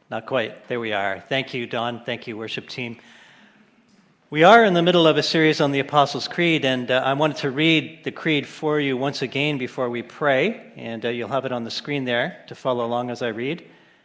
Not quite. There we are. Thank you, Don. Thank you, worship team. We are in the middle of a series on the Apostles' Creed, and I wanted to read the Creed for you once again before we pray, and you'll have it on the screen there to follow along as I read.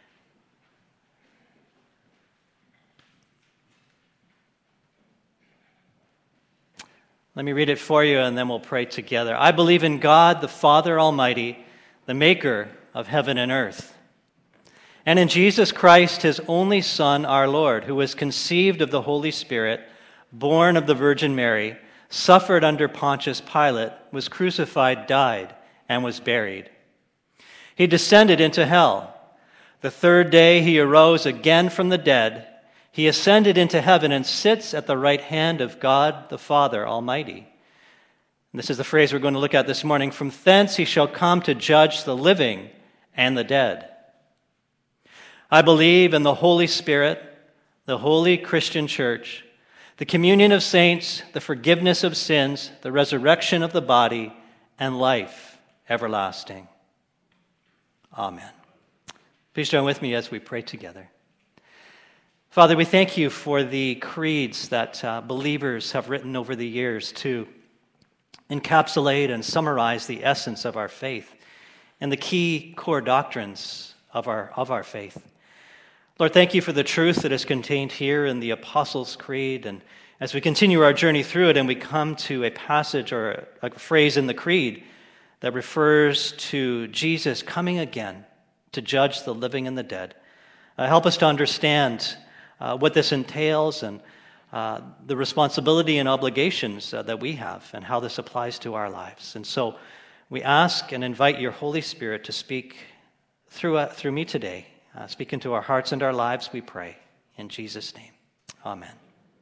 Let me read it for you, and then we'll pray together. I believe in God, the Father Almighty, the maker of heaven and earth, and in Jesus Christ, his only Son, our Lord, who was conceived of the Holy Spirit, born of the Virgin Mary, suffered under Pontius Pilate, was crucified, died, and was buried. He descended into hell. The third day he arose again from the dead. He ascended into heaven and sits at the right hand of God the Father Almighty. And this is the phrase we're going to look at this morning. From thence he shall come to judge the living and the dead. I believe in the Holy Spirit, the holy Christian church, the communion of saints, the forgiveness of sins, the resurrection of the body, and life everlasting. Amen. Please join with me as we pray together. Father, we thank you for the creeds that believers have written over the years to encapsulate and summarize the essence of our faith and the key core doctrines of our faith. Lord, thank you for the truth that is contained here in the Apostles' Creed. And as we continue our journey through it and we come to a passage or a phrase in the Creed that refers to Jesus coming again to judge the living and the dead, help us to understand what this entails and the responsibility and obligations that we have and how this applies to our lives. And so we ask and invite your Holy Spirit to speak through me today. Speak into our hearts and our lives, we pray. In Jesus' name, amen.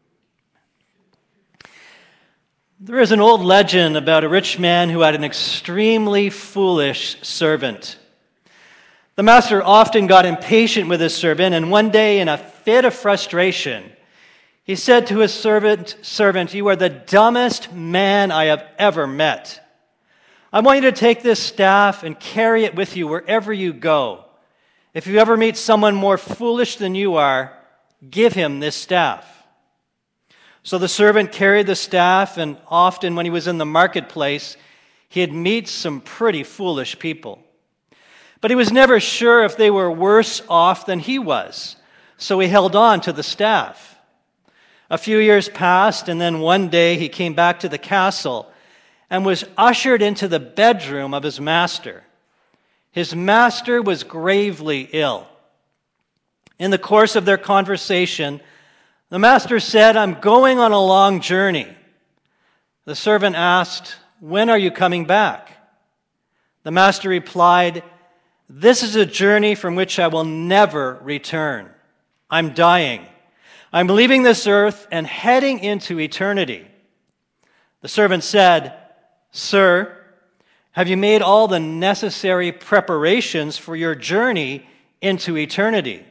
There is an old legend about a rich man who had an extremely foolish servant. The master often got impatient with his servant, and one day, in a fit of frustration, he said to his servant, "You are the dumbest man I have ever met. I want you to take this staff and carry it with you wherever you go. If you ever meet someone more foolish than you are, give him this staff." So the servant carried the staff, and often when he was in the marketplace, he'd meet some pretty foolish people. But he was never sure if they were worse off than he was, so he held on to the staff. A few years passed, and then one day he came back to the castle and was ushered into the bedroom of his master. His master was gravely ill. In the course of their conversation, the master said, "I'm going on a long journey." The servant asked, "When are you coming back?" The master replied, "This is a journey from which I will never return. I'm dying. I'm leaving this earth and heading into eternity." The servant said, "Sir, have you made all the necessary preparations for your journey into eternity?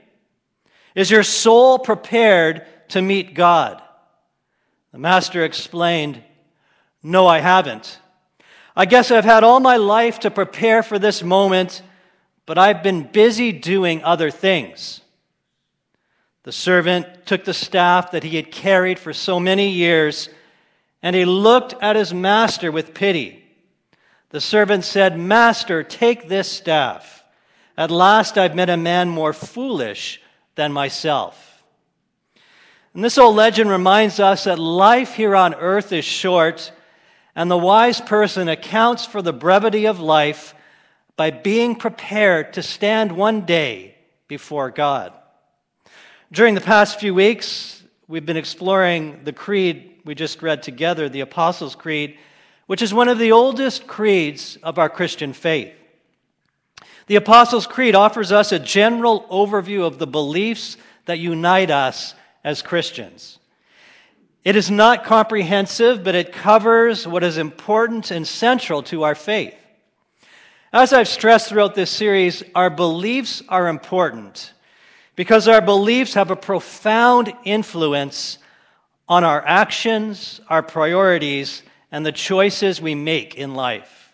Is your soul prepared to meet God?" The master explained, "No, I haven't. I guess I've had all my life to prepare for this moment, but I've been busy doing other things." The servant took the staff that he had carried for so many years, and he looked at his master with pity. The servant said, "Master, take this staff. At last I've met a man more foolish than myself." And this old legend reminds us that life here on earth is short, and the wise person accounts for the brevity of life by being prepared to stand one day before God. During the past few weeks, we've been exploring the creed we just read together, the Apostles' Creed, which is one of the oldest creeds of our Christian faith. The Apostles' Creed offers us a general overview of the beliefs that unite us as Christians. It is not comprehensive, but it covers what is important and central to our faith. As I've stressed throughout this series, our beliefs are important because our beliefs have a profound influence on our actions, our priorities, and the choices we make in life.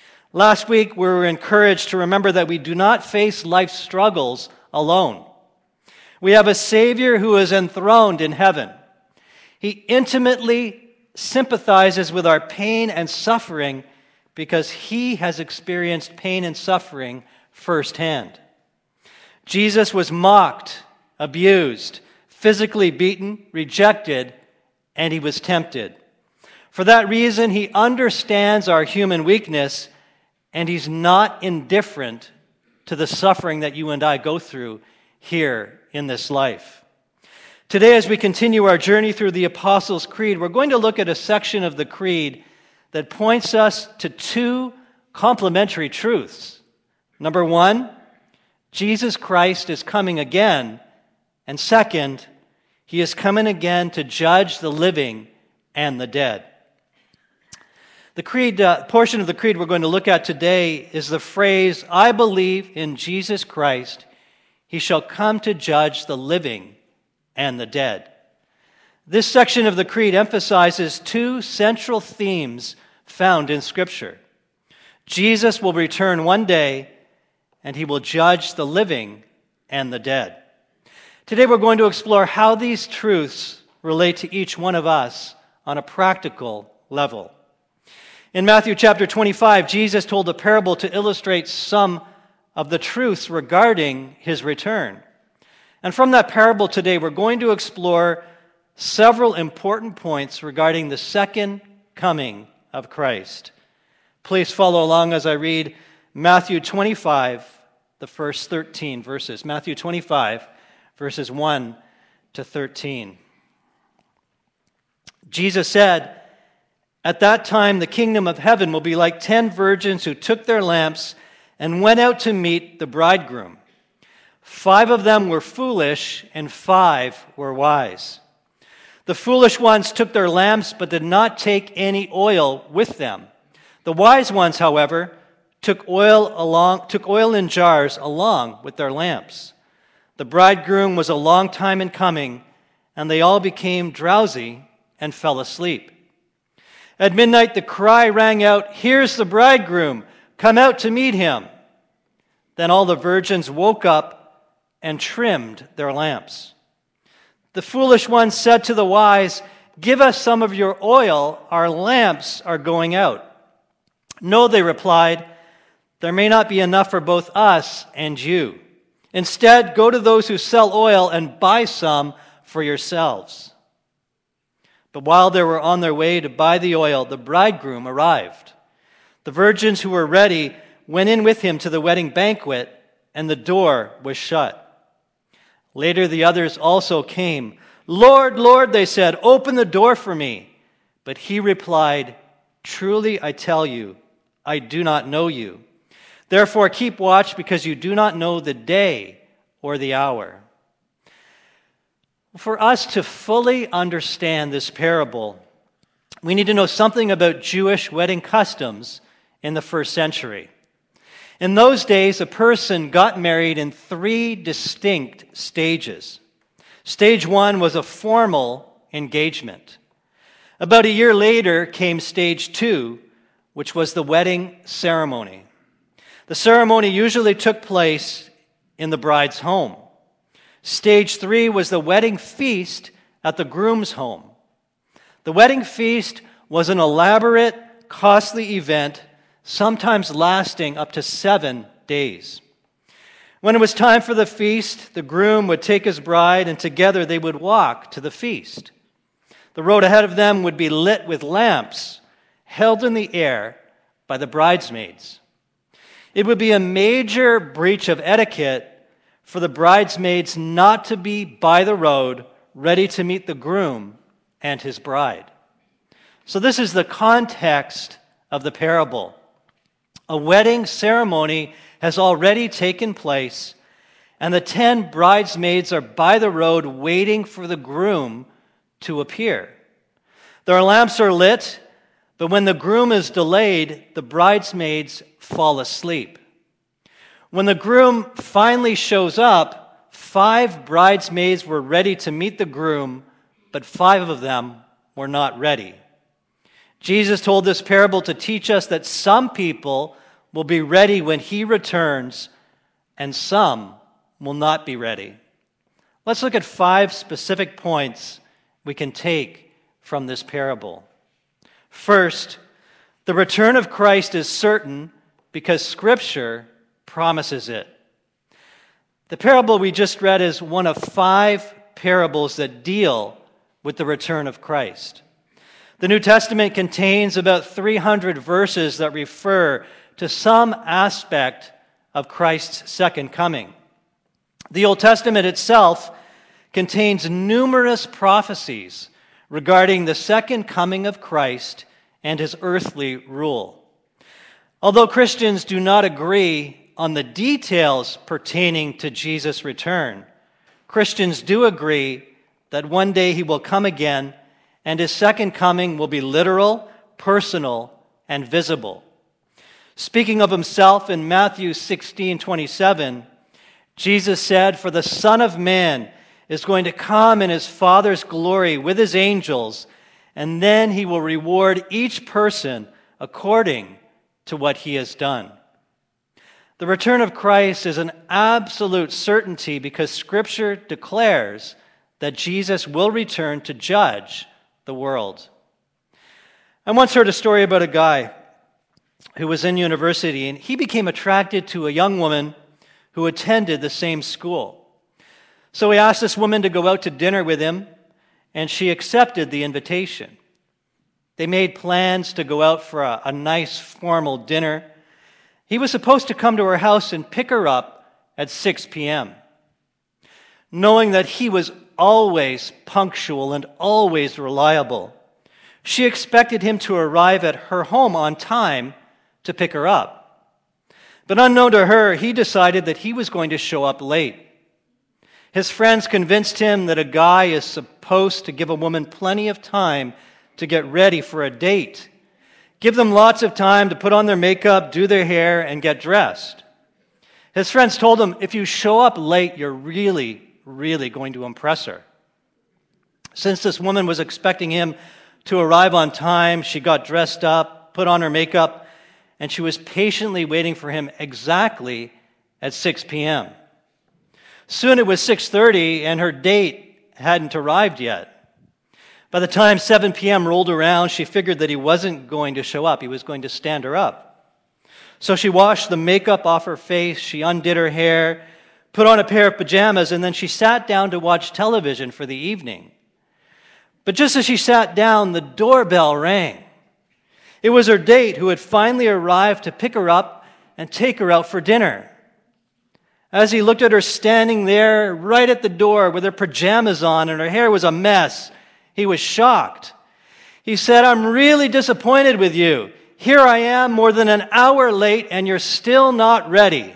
Last week, we were encouraged to remember that we do not face life's struggles alone. We have a Savior who is enthroned in heaven. He intimately sympathizes with our pain and suffering because he has experienced pain and suffering firsthand. Jesus was mocked, abused, physically beaten, rejected, and he was tempted. For that reason, he understands our human weakness, and he's not indifferent to the suffering that you and I go through here in this life. Today, as we continue our journey through the Apostles' Creed, we're going to look at a section of the Creed that points us to two complementary truths. Number one, Jesus Christ is coming again. And second, he is coming again to judge the living and the dead. The creed portion of the creed we're going to look at today is the phrase, "I believe in Jesus Christ. He shall come to judge the living and the dead." This section of the creed emphasizes two central themes found in Scripture. Jesus will return one day, and he will judge the living and the dead. Today we're going to explore how these truths relate to each one of us on a practical level. In Matthew chapter 25, Jesus told a parable to illustrate some of the truths regarding his return. And from that parable today, we're going to explore several important points regarding the second coming of Christ. Please follow along as I read Matthew 25, the first 13 verses. Matthew 25, verses 1 to 13. Jesus said, "At that time the kingdom of heaven will be like 10 virgins who took their lamps and went out to meet the bridegroom. 5 of them were foolish and 5 were wise. The foolish ones took their lamps but did not take any oil with them. The wise ones, however, took oil in jars along with their lamps. The bridegroom was a long time in coming, and they all became drowsy and fell asleep. At midnight the cry rang out, 'Here's the bridegroom, come out to meet him.' Then all the virgins woke up and trimmed their lamps. The foolish ones said to the wise, 'Give us some of your oil, our lamps are going out.' 'No,' they replied, 'there may not be enough for both us and you. Instead, go to those who sell oil and buy some for yourselves.' But while they were on their way to buy the oil, the bridegroom arrived. The virgins who were ready went in with him to the wedding banquet, and the door was shut. Later the others also came. 'Lord, Lord,' they said, 'open the door for me.' But he replied, 'Truly I tell you, I do not know you. Therefore keep watch, because you do not know the day or the hour.'" For us to fully understand this parable, we need to know something about Jewish wedding customs in the first century. In those days, a person got married in 3 distinct stages. Stage 1 was a formal engagement. About a year later came stage 2, which was the wedding ceremony. The ceremony usually took place in the bride's home. Stage 3 was the wedding feast at the groom's home. The wedding feast was an elaborate, costly event, sometimes lasting up to 7 days. When it was time for the feast, the groom would take his bride, and together they would walk to the feast. The road ahead of them would be lit with lamps held in the air by the bridesmaids. It would be a major breach of etiquette for the bridesmaids not to be by the road ready to meet the groom and his bride. So this is the context of the parable. A wedding ceremony has already taken place, and the 10 bridesmaids are by the road waiting for the groom to appear. Their lamps are lit, but when the groom is delayed, the bridesmaids fall asleep. When the groom finally shows up, 5 bridesmaids were ready to meet the groom, but 5 of them were not ready. Jesus told this parable to teach us that some people will be ready when he returns, and some will not be ready. Let's look at 5 specific points we can take from this parable. First, the return of Christ is certain because Scripture promises it. The parable we just read is one of 5 parables that deal with the return of Christ. The New Testament contains about 300 verses that refer to some aspect of Christ's second coming. The Old Testament itself contains numerous prophecies regarding the second coming of Christ and his earthly rule. Although Christians do not agree on the details pertaining to Jesus' return, Christians do agree that one day he will come again and his second coming will be literal, personal, and visible. Speaking of himself in Matthew 16:27, Jesus said, "For the Son of Man is going to come in his Father's glory with his angels, and then he will reward each person according to what he has done." The return of Christ is an absolute certainty because Scripture declares that Jesus will return to judge the world. I once heard a story about a guy who was in university, and he became attracted to a young woman who attended the same school. So he asked this woman to go out to dinner with him, and she accepted the invitation. They made plans to go out for a nice formal dinner. He was supposed to come to her house and pick her up at 6 p.m. Knowing that he was always punctual and always reliable, she expected him to arrive at her home on time to pick her up. But unknown to her, he decided that he was going to show up late. His friends convinced him that a guy is supposed to give a woman plenty of time to get ready for a date. Give them lots of time to put on their makeup, do their hair, and get dressed. His friends told him, if you show up late, you're really going to impress her. Since this woman was expecting him to arrive on time, she got dressed up, put on her makeup, and she was patiently waiting for him exactly at 6 p.m. Soon it was 6:30, and her date hadn't arrived yet. By the time 7 p.m. rolled around, she figured that he wasn't going to show up. He was going to stand her up. So she washed the makeup off her face, she undid her hair, put on a pair of pajamas, and then she sat down to watch television for the evening. But just as she sat down, the doorbell rang. It was her date who had finally arrived to pick her up and take her out for dinner. As he looked at her standing there right at the door with her pajamas on and her hair was a mess, he was shocked. He said, "I'm really disappointed with you. Here I am more than an hour late and you're still not ready."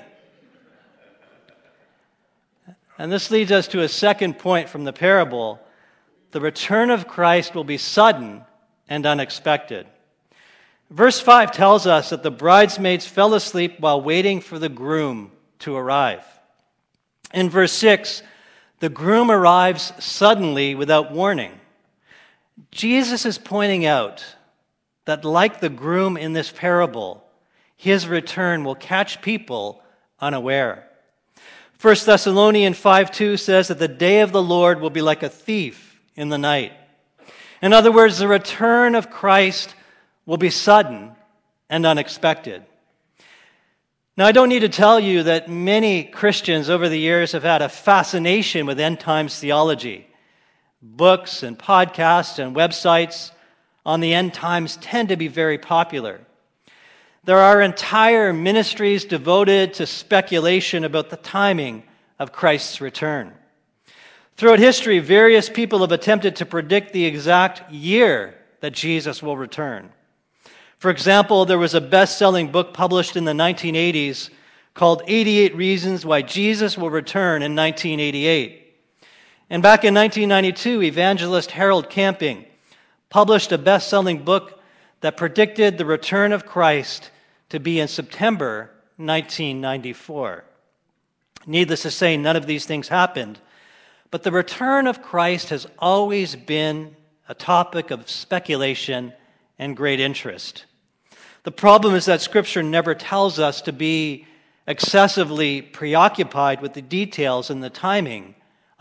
And this leads us to a second point from the parable. The return of Christ will be sudden and unexpected. Verse 5 tells us that the bridesmaids fell asleep while waiting for the groom to arrive. In verse 6, the groom arrives suddenly without warning. Jesus is pointing out that like the groom in this parable, his return will catch people unaware. 1 Thessalonians 5:2 says that the day of the Lord will be like a thief in the night. In other words, the return of Christ will be sudden and unexpected. Now, I don't need to tell you that many Christians over the years have had a fascination with end times theology. Books and podcasts and websites on the end times tend to be very popular. There are entire ministries devoted to speculation about the timing of Christ's return. Throughout history, various people have attempted to predict the exact year that Jesus will return. For example, there was a best-selling book published in the 1980s called 88 Reasons Why Jesus Will Return in 1988. And back in 1992, evangelist Harold Camping published a best-selling book that predicted the return of Christ to be in September 1994. Needless to say, none of these things happened, but the return of Christ has always been a topic of speculation and great interest. The problem is that Scripture never tells us to be excessively preoccupied with the details and the timing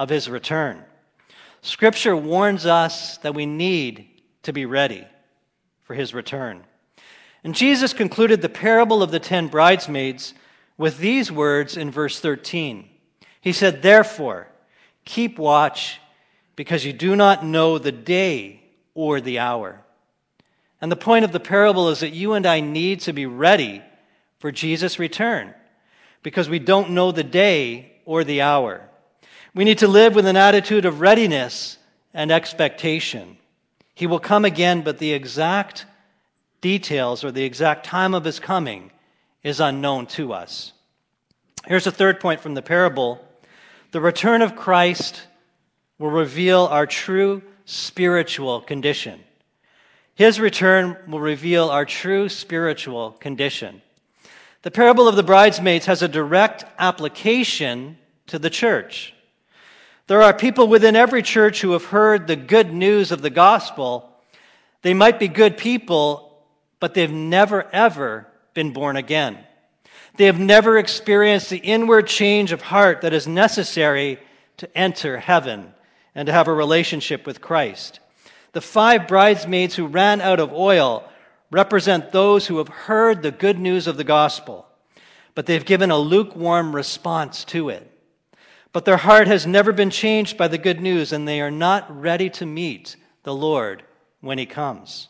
of his return. Scripture warns us that we need to be ready for his return. And Jesus concluded the parable of the 10 bridesmaids with these words in verse 13. He said, "Therefore, keep watch, because you do not know the day or the hour." And the point of the parable is that you and I need to be ready for Jesus' return, because we don't know the day or the hour. We need to live with an attitude of readiness and expectation. He will come again, but the exact details or the exact time of his coming is unknown to us. Here's a third point from the parable. The return of Christ will reveal our true spiritual condition. His return will reveal our true spiritual condition. The parable of the bridesmaids has a direct application to the church. There are people within every church who have heard the good news of the gospel. They might be good people, but they've never, ever been born again. They have never experienced the inward change of heart that is necessary to enter heaven and to have a relationship with Christ. The 5 bridesmaids who ran out of oil represent those who have heard the good news of the gospel, but they've given a lukewarm response to it. But their heart has never been changed by the good news, and they are not ready to meet the Lord when he comes.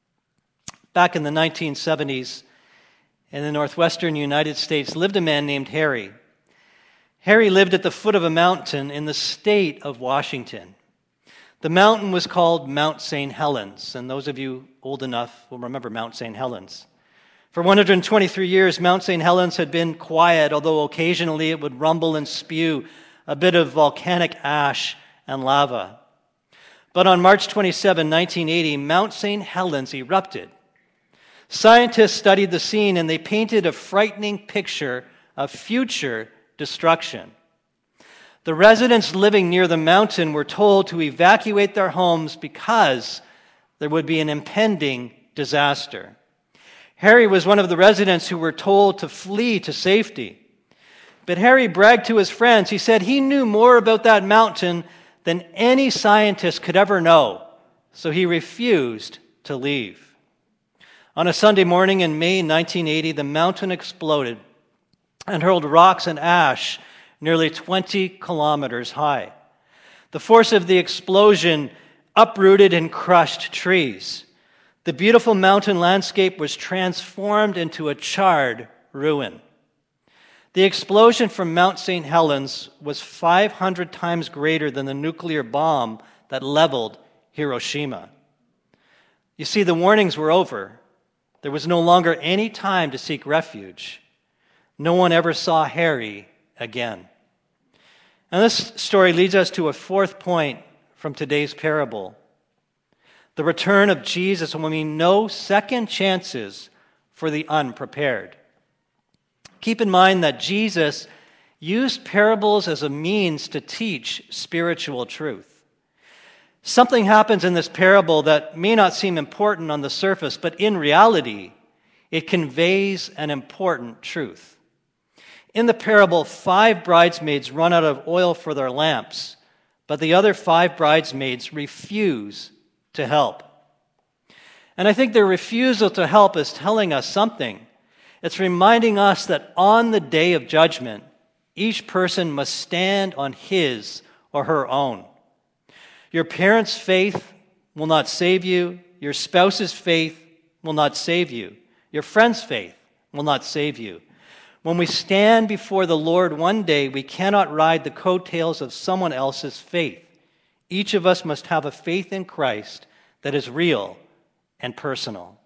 Back in the 1970s, in the northwestern United States, lived a man named Harry. Harry lived at the foot of a mountain in the state of Washington. The mountain was called Mount St. Helens, and those of you old enough will remember Mount St. Helens. For 123 years, Mount St. Helens had been quiet, although occasionally it would rumble and spew a bit of volcanic ash and lava. But on March 27, 1980, Mount St. Helens erupted. Scientists studied the scene, and they painted a frightening picture of future destruction. The residents living near the mountain were told to evacuate their homes because there would be an impending disaster. Harry was one of the residents who were told to flee to safety. But Harry bragged to his friends. He said he knew more about that mountain than any scientist could ever know, so he refused to leave. On a Sunday morning in May 1980, the mountain exploded and hurled rocks and ash nearly 20 kilometers high. The force of the explosion uprooted and crushed trees. The beautiful mountain landscape was transformed into a charred ruin. The explosion from Mount St. Helens was 500 times greater than the nuclear bomb that leveled Hiroshima. You see, the warnings were over. There was no longer any time to seek refuge. No one ever saw Harry again. And this story leads us to a fourth point from today's parable. The return of Jesus will mean no second chances for the unprepared. Keep in mind that Jesus used parables as a means to teach spiritual truth. Something happens in this parable that may not seem important on the surface, but in reality, it conveys an important truth. In the parable, 5 bridesmaids run out of oil for their lamps, but the other 5 bridesmaids refuse to help. And I think their refusal to help is telling us something. It's reminding us that on the day of judgment, each person must stand on his or her own. Your parents' faith will not save you. Your spouse's faith will not save you. Your friend's faith will not save you. When we stand before the Lord one day, we cannot ride the coattails of someone else's faith. Each of us must have a faith in Christ that is real and personal.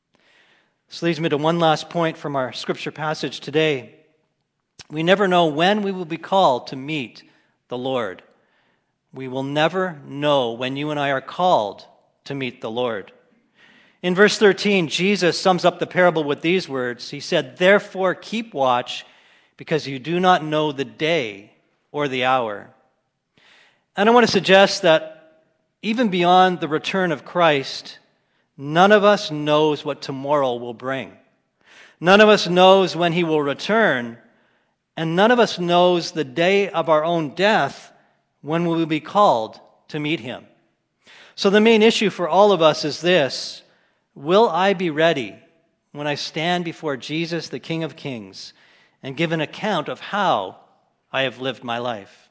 This leads me to one last point from our scripture passage today. We never know when we will be called to meet the Lord. We will never know when you and I are called to meet the Lord. In verse 13, Jesus sums up the parable with these words. He said, "Therefore keep watch, because you do not know the day or the hour." And I want to suggest that even beyond the return of Christ, none of us knows what tomorrow will bring. None of us knows when he will return, and none of us knows the day of our own death When will we be called to meet him? So the main issue for all of us is this: will I be ready when I stand before Jesus, the King of Kings, and give an account of how I have lived my life?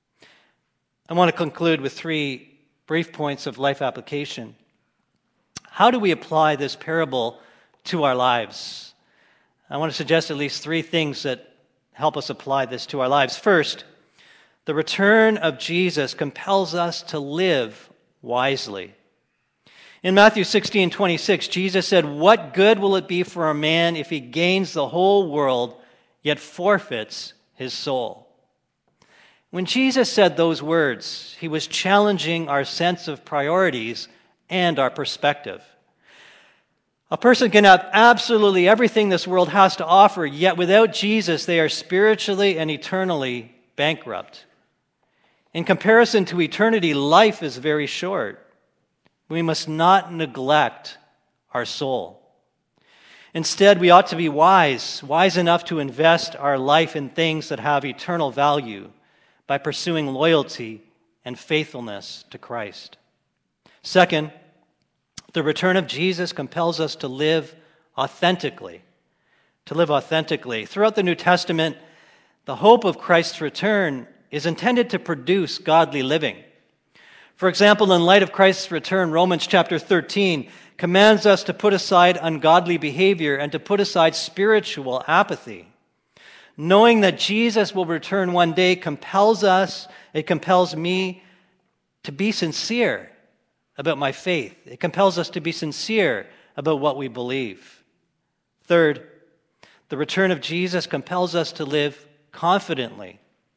I want to conclude with 3 brief points of life application. How do we apply this parable to our lives? I want to suggest at least 3 things that help us apply this to our lives. First, the return of Jesus compels us to live wisely. In Matthew 16:26, Jesus said, "What good will it be for a man if he gains the whole world, yet forfeits his soul?" When Jesus said those words, he was challenging our sense of priorities and our perspective. A person can have absolutely everything this world has to offer, yet without Jesus, they are spiritually and eternally bankrupt. In comparison to eternity, life is very short. We must not neglect our soul. Instead, we ought to be wise enough to invest our life in things that have eternal value by pursuing loyalty and faithfulness to Christ. Second, the return of Jesus compels us to live authentically. Throughout the New Testament, the hope of Christ's return is intended to produce godly living. For example, in light of Christ's return, Romans chapter 13 commands us to put aside ungodly behavior and to put aside spiritual apathy. Knowing that Jesus will return one day compels me to be sincere about my faith. It compels us to be sincere about what we believe. Third, the return of Jesus compels us to live confidently.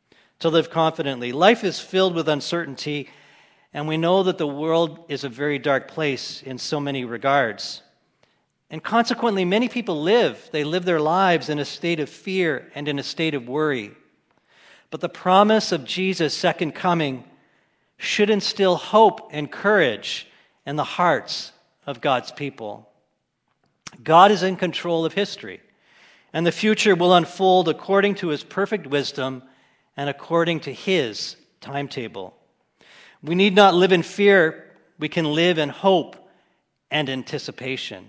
Life is filled with uncertainty, and we know that the world is a very dark place in so many regards. And consequently, many people live their lives in a state of fear and in a state of worry. But the promise of Jesus' second coming should instill hope and courage in the hearts of God's people. God is in control of history, and the future will unfold according to his perfect wisdom and according to his timetable. We need not live in fear. We can live in hope and anticipation.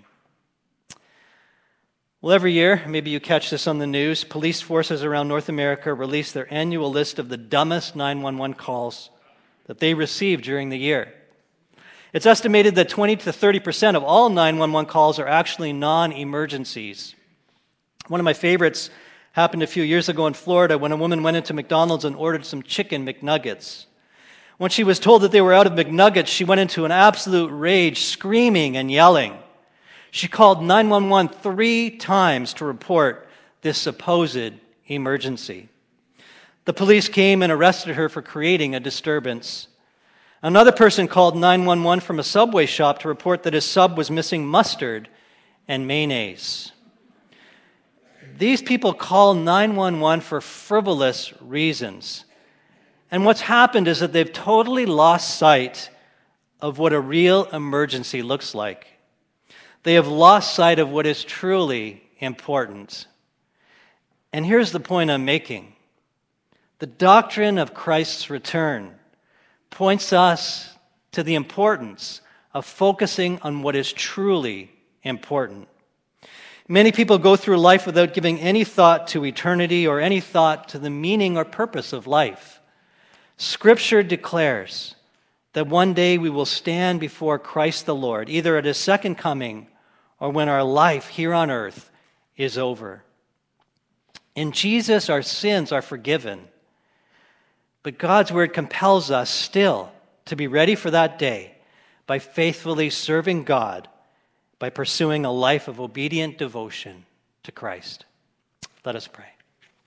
Well, every year, maybe you catch this on the news, police forces around North America release their annual list of the dumbest 911 calls that they received during the year. It's estimated that 20 to 30% of all 911 calls are actually non-emergencies. One of my favorites happened a few years ago in Florida when a woman went into McDonald's and ordered some chicken McNuggets. When she was told that they were out of McNuggets, she went into an absolute rage, screaming and yelling. She called 911 3 times to report this supposed emergency. The police came and arrested her for creating a disturbance. Another person called 911 from a Subway shop to report that his sub was missing mustard and mayonnaise. These people call 911 for frivolous reasons. And what's happened is that they've totally lost sight of what a real emergency looks like. They have lost sight of what is truly important. And here's the point I'm making. The doctrine of Christ's return points us to the importance of focusing on what is truly important. Many people go through life without giving any thought to eternity or any thought to the meaning or purpose of life. Scripture declares that one day we will stand before Christ the Lord, either at his second coming or when our life here on earth is over. In Jesus, our sins are forgiven. But God's word compels us still to be ready for that day by faithfully serving God, by pursuing a life of obedient devotion to Christ. Let us pray.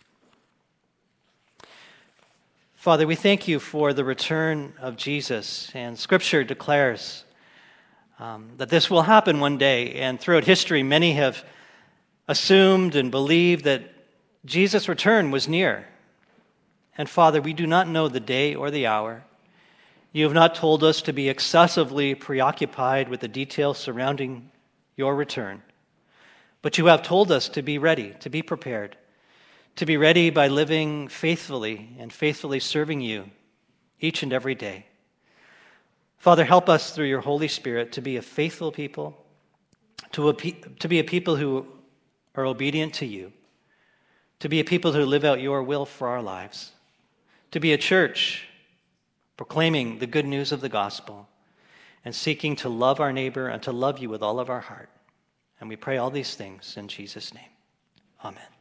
Father, we thank you for the return of Jesus, and Scripture declares that this will happen one day, and throughout history, many have assumed and believed that Jesus' return was near. And Father, we do not know the day or the hour. You have not told us to be excessively preoccupied with the details surrounding your return, but you have told us to be ready, to be prepared, to be ready by living faithfully and faithfully serving you each and every day. Father, help us through your Holy Spirit to be a faithful people, to be a people who are obedient to you, to be a people who live out your will for our lives, to be a church proclaiming the good news of the gospel and seeking to love our neighbor and to love you with all of our heart. And we pray all these things in Jesus' name. Amen.